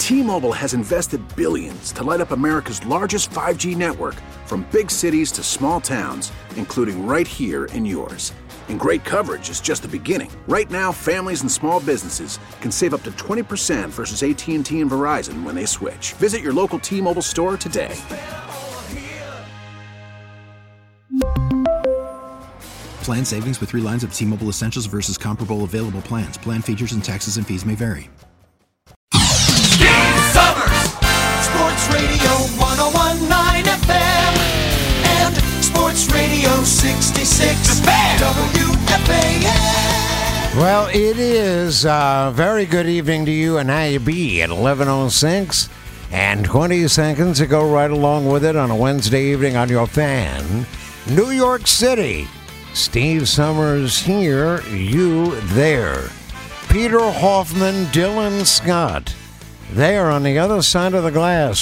T-Mobile has invested billions to light up America's largest 5G network, from big cities to small towns, including right here in yours. And great coverage is just the beginning. Right now, families and small businesses can save up to 20% versus AT&T and Verizon when they switch. Visit your local T-Mobile store today. Plan savings with 3 lines of T-Mobile Essentials versus comparable available plans. Plan features and taxes and fees may vary. Steve Summers, Sports Radio 101.9 FM and Sports Radio 66 WFAN. Well, it is a very good evening to you, and how you be at 11:06 and 20 seconds to go right along with it on a Wednesday evening on your fan. New York City. Steve Summers here, you there. Peter Hoffman, Dylan Scott. They are on the other side of the glass.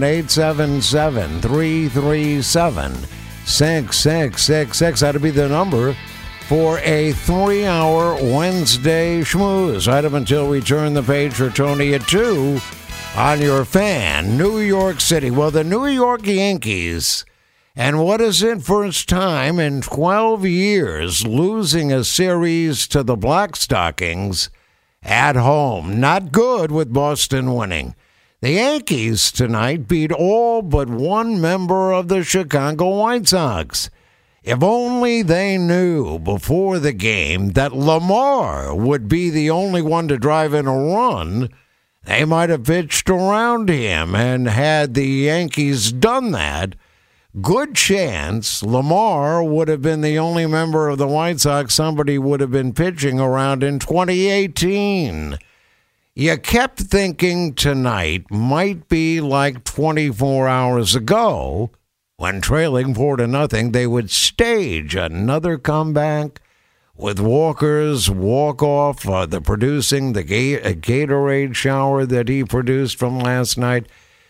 1-877-337-6666. That'll be the number for a 3-hour Wednesday schmooze. Right up until we turn the page for Tony at 2 on your fan. New York City. Well, the New York Yankees, and what is it, first time in 12 years losing a series to the Blackstockings at home. Not good with Boston winning. The Yankees tonight beat all but one member of the Chicago White Sox. If only they knew before the game that Lamar would be the only one to drive in a run, they might have pitched around him. And had the Yankees done that, good chance Lamar would have been the only member of the White Sox somebody would have been pitching around in 2018. You kept thinking tonight might be like 24 hours ago, when trailing 4-0, they would stage another comeback with Walker's walk-off, the Gatorade shower that he produced from last night.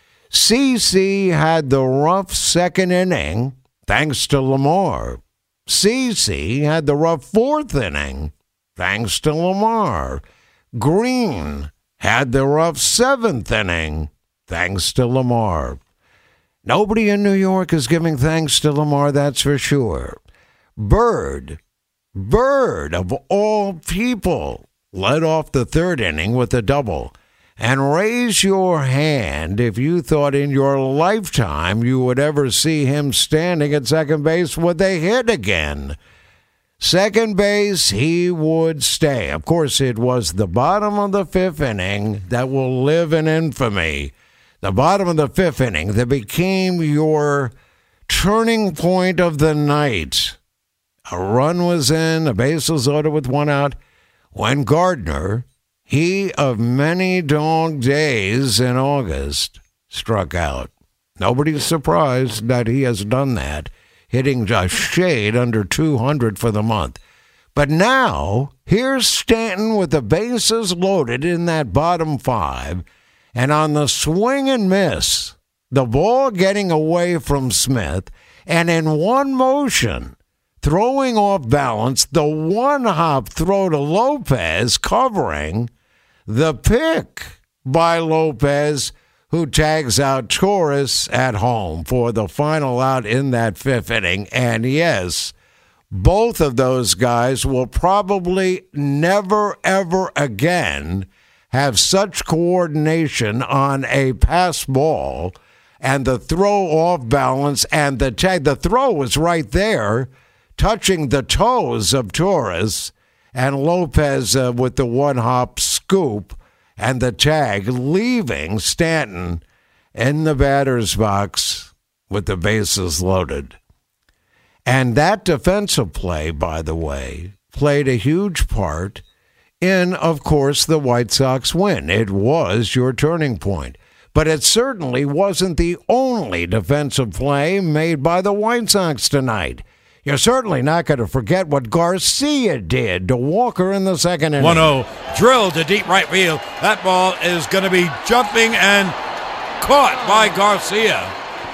CeCe had the rough second inning, thanks to Lamar. CeCe had the rough fourth inning, thanks to Lamar. Green had the rough seventh inning, thanks to Lamar. Nobody in New York is giving thanks to Lamar, that's for sure. Bird of all people, led off the third inning with a double. And raise your hand if you thought in your lifetime you would ever see him standing at second base with a hit again. Second base, he would stay. Of course, it was the bottom of the fifth inning that will live in infamy. The bottom of the fifth inning that became your turning point of the night. A run was in, a base was loaded with one out, when Gardner, he of many dog days in August, struck out. Nobody's surprised that he has done that, hitting a shade under 200 for the month. But now, here's Stanton with the bases loaded in that bottom five, and on the swing and miss, the ball getting away from Smith, and in one motion, throwing off balance, the one-hop throw to Lopez, covering the pick by Lopez, who tags out Torres at home for the final out in that fifth inning. And yes, both of those guys will probably never, ever again have such coordination on a pass ball and the throw off balance and the tag. The throw was right there, touching the toes of Torres, and Lopez with the one-hop scoop and the tag, leaving Stanton in the batter's box with the bases loaded. And that defensive play, by the way, played a huge part in, of course, the White Sox win. It was your turning point. But it certainly wasn't the only defensive play made by the White Sox tonight. You're certainly not going to forget what Garcia did to Walker in the second inning. 1-0, drilled to deep right field. That ball is going to be jumping and caught by Garcia.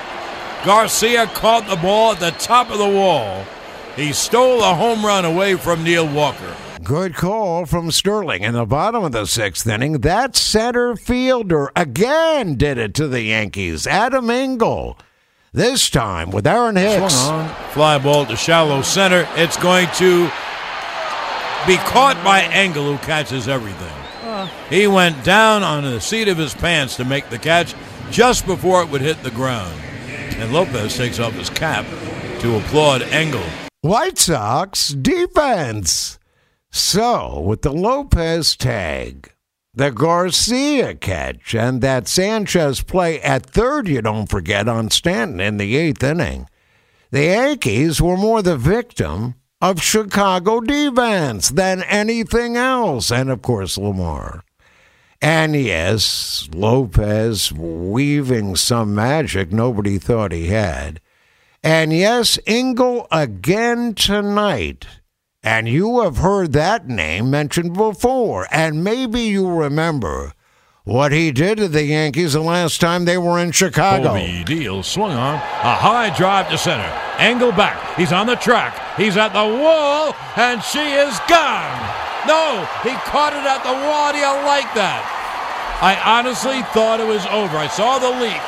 Garcia caught the ball at the top of the wall. He stole a home run away from Neil Walker. good call from Sterling. In the bottom of the sixth inning, that center fielder again did it to the Yankees. Adam Engel. This time with Aaron Hicks. Swung on. Fly ball to shallow center. It's going to be caught by Engel, who catches everything. He went down on the seat of his pants to make the catch just before it would hit the ground. And Lopez takes off his cap to applaud Engel. White Sox defense. So, with the Lopez tag, the Garcia catch, and that Sanchez play at third, you don't forget, on Stanton in the eighth inning, the Yankees were more the victim of Chicago defense than anything else. And, of course, Lamar. And, yes, Lopez weaving some magic nobody thought he had. And, yes, Engel again tonight. And you have heard that name mentioned before. And maybe you remember what he did to the Yankees the last time they were in Chicago. Bobby Deal swung on. A high drive to center. Engel back. He's on the track. He's at the wall, and she is gone. No, he caught it at the wall. Do you like that? I honestly thought it was over. I saw the leap.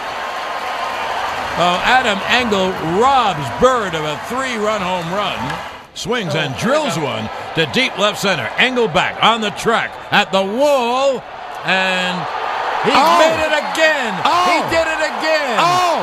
Adam Engel robs Bird of a 3-run home run. Swings and drills one to deep left center. Engel back on the track at the wall, and he made it again. He did it again.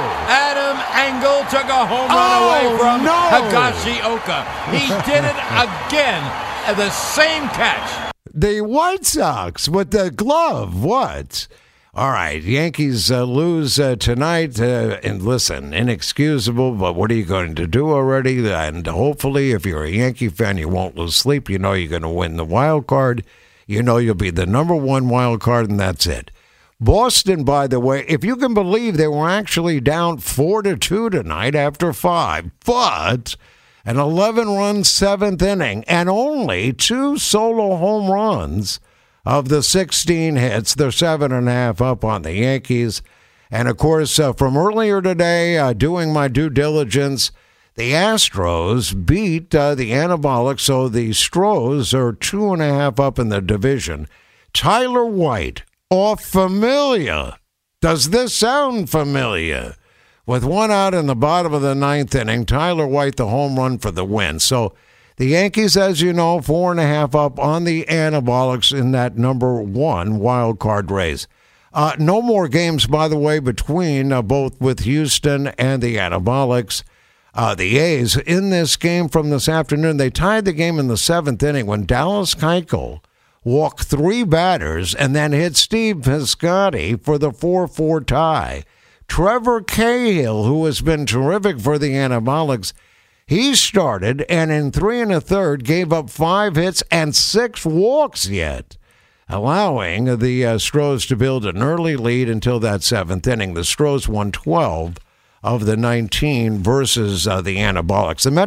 Adam Engel took a home run away from Higashioka. He did it again. The same catch. The White Sox with the glove. What? All right, Yankees lose tonight. And listen, inexcusable, but what are you going to do already? And hopefully, if you're a Yankee fan, you won't lose sleep. You know you're going to win the wild card. You know you'll be the number one wild card, and that's it. Boston, by the way, if you can believe, they were actually down 4-2 tonight after 5. But an 11-run seventh inning and only 2 solo home runs of the 16 hits. They're 7.5 up on the Yankees. And, of course, from earlier today, doing my due diligence, the Astros beat the Anabolics, so the Stros are 2.5 up in the division. Tyler White, off Familia. Does this sound familiar? With 1 out in the bottom of the ninth inning, Tyler White the home run for the win. So the Yankees, as you know, 4.5 up on the Anabolics in that number 1 wild card race. No more games, by the way, between both with Houston and the Anabolics. The A's in this game from this afternoon, they tied the game in the 7th inning when Dallas Keuchel walked 3 batters and then hit Steve Piscotty for the 4-4 tie. Trevor Cahill, who has been terrific for the Anabolics, he started and in 3 1/3 gave up 5 hits and 6 walks yet, allowing the Stros to build an early lead until that 7th inning. The Stros won 12 of the 19 versus the Anabolics. The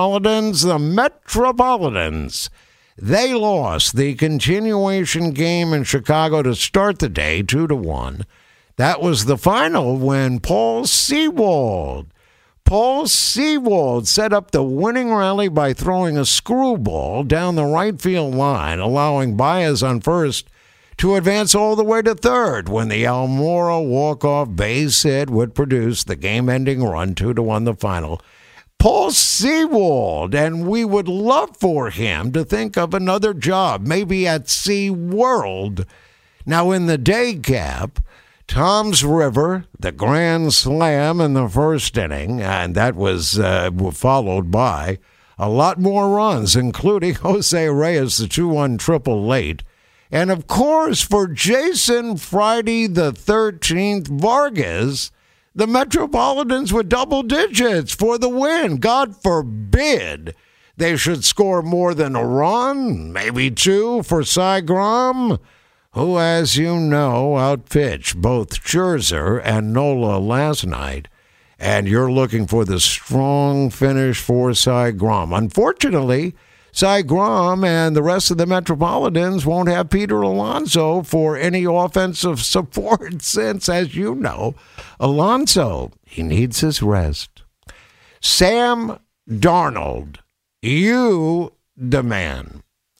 Metropolitans, they lost the continuation game in Chicago to start the day, 2-1. That was the final when Paul Sewald set up the winning rally by throwing a screwball down the right field line, allowing Baez on first to advance all the way to third when the Almora walk-off base hit would produce the game-ending run, 2-1 the final. Paul Sewald, and we would love for him to think of another job, maybe at SeaWorld. Now, in the day cap, Tom's River, the grand slam in the first inning, and that was followed by a lot more runs, including Jose Reyes, the 2-1 triple late. And, of course, for Jason Friday the 13th Vargas, the Metropolitans with double digits for the win. God forbid they should score more than a run, maybe 2 for Cy Grom, who, as you know, outpitched both Scherzer and Nola last night. And you're looking for the strong finish for Cy Grom. Unfortunately, Cy Grom and the rest of the Metropolitans won't have Peter Alonso for any offensive support since, as you know, Alonso, he needs his rest. Sam Darnold, you the man.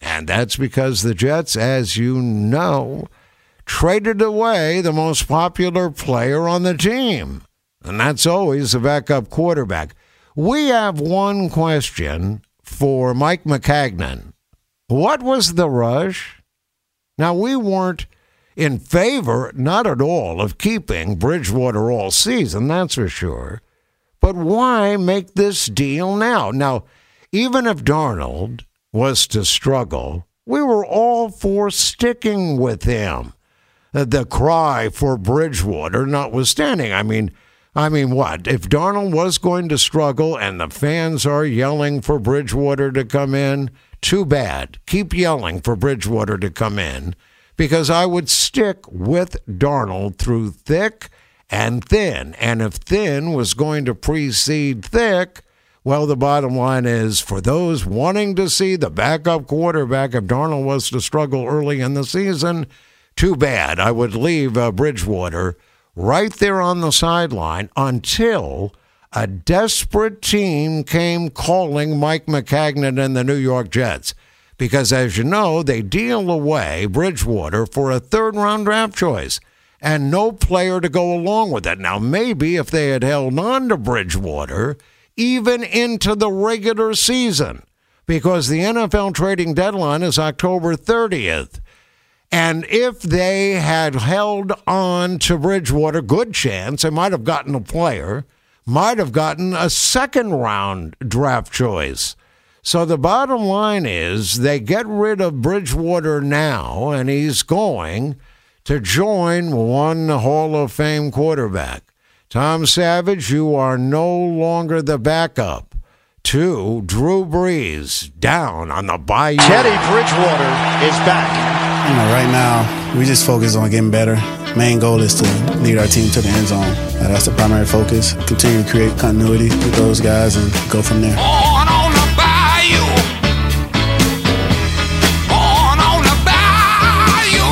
And that's because the Jets, as you know, traded away the most popular player on the team. And that's always the backup quarterback. We have one question for Mike Maccagnan. What was the rush? Now, we weren't in favor, not at all, of keeping Bridgewater all season, that's for sure. But why make this deal now? Now, even if Darnold was to struggle, we were all for sticking with him. The cry for Bridgewater notwithstanding. I mean, what? If Darnold was going to struggle and the fans are yelling for Bridgewater to come in, too bad. Keep yelling for Bridgewater to come in, because I would stick with Darnold through thick and thin. And if thin was going to precede thick, well, the bottom line is, for those wanting to see the backup quarterback, if Darnold was to struggle early in the season, too bad. I would leave Bridgewater right there on the sideline until a desperate team came calling Mike Maccagnan and the New York Jets. Because, as you know, they deal away Bridgewater for a third-round draft choice and no player to go along with it. Now, maybe if they had held on to Bridgewater even into the regular season, because the NFL trading deadline is October 30th. And if they had held on to Bridgewater, good chance they might have gotten a player, might have gotten a second-round draft choice. So the bottom line is they get rid of Bridgewater now, and he's going to join one Hall of Fame quarterback. Tom Savage, you are no longer the backup to Drew Brees down on the bayou. Teddy Bridgewater is back. Right now, we just focus on getting better. Main goal is to lead our team to the end zone. That's the primary focus. Continue to create continuity with those guys and go from there. On the bayou. On the bayou.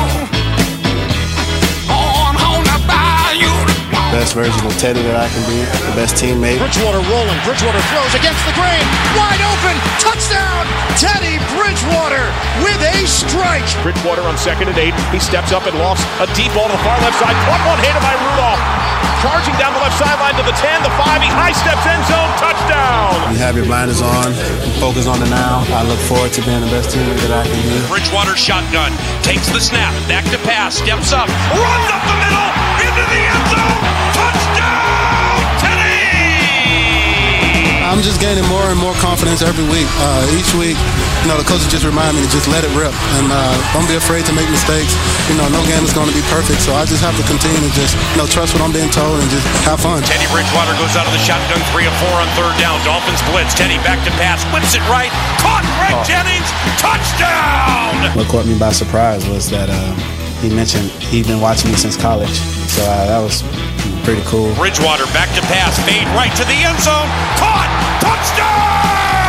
On the bayou. Best version of Teddy that I can be, the best teammate. Bridgewater rolling. Bridgewater throws against the grain. Wide open. Touchdown. Teddy Bridgewater with a strike. Bridgewater on 2nd and 8. He steps up and lofts a deep ball to the far left side. Caught one-handed by Rudolph. Charging down the left sideline to the 10, the 5. He high steps end zone. Touchdown. You have your blinders on. Focus on the now. I look forward to being the best teammate that I can be. Bridgewater shotgun. Takes the snap. Back to pass. Steps up. Runs up the middle. Into the end zone. Touchdown. Teddy. I'm just gaining more and more confidence every week. Each week, the coaches just remind me to just let it rip and don't be afraid to make mistakes. No game is going to be perfect, so I just have to continue to just trust what I'm being told and just have fun. Teddy Bridgewater goes out of the shotgun, 3 of 4 on 3rd down. Dolphins blitz. Teddy back to pass, whips it right. Caught Greg Jennings. Touchdown. What caught me by surprise was that he mentioned he'd been watching me since college, so that was pretty cool. Bridgewater back to pass, fade right to the end zone. Caught. Touchdown.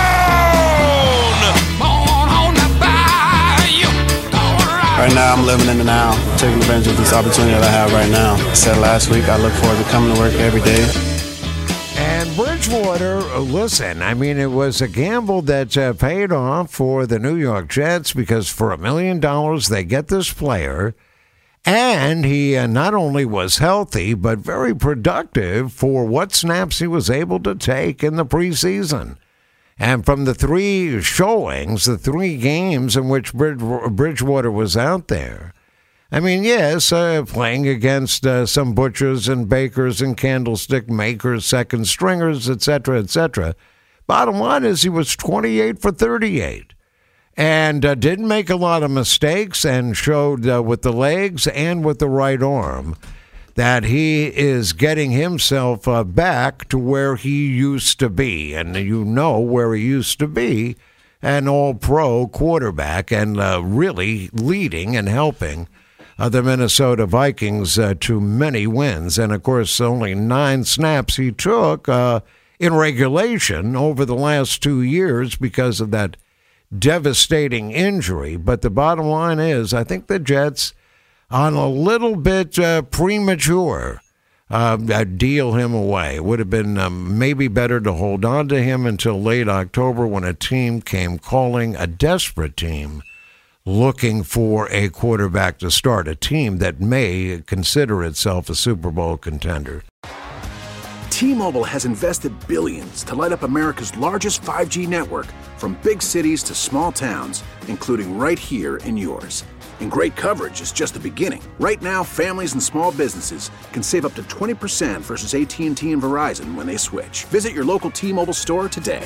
Right now, I'm living in the now, taking advantage of this opportunity that I have right now. I said last week, I look forward to coming to work every day. And Bridgewater, listen, it was a gamble that paid off for the New York Jets, because for $1 million, they get this player, and he not only was healthy, but very productive for what snaps he was able to take in the preseason. And from the 3 showings, the 3 games in which Bridgewater was out there, yes, playing against some butchers and bakers and candlestick makers, second stringers, etc., etc. Bottom line is he was 28 for 38 and didn't make a lot of mistakes and showed with the legs and with the right arm that he is getting himself back to where he used to be. And where he used to be, an all-pro quarterback and really leading and helping the Minnesota Vikings to many wins. And, of course, only 9 snaps he took in regulation over the last 2 years because of that devastating injury. But the bottom line is, I think the Jets, on a little bit premature, deal him away. It would have been maybe better to hold on to him until late October when a team came calling, a desperate team looking for a quarterback to start, a team that may consider itself a Super Bowl contender. T-Mobile has invested billions to light up America's largest 5G network, from big cities to small towns, including right here in yours. And great coverage is just the beginning. Right now, families and small businesses can save up to 20% versus AT&T and Verizon when they switch. Visit your local T-Mobile store today.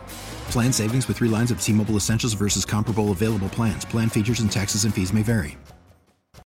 Plan savings with 3 lines of T-Mobile Essentials versus comparable available plans. Plan features and taxes and fees may vary.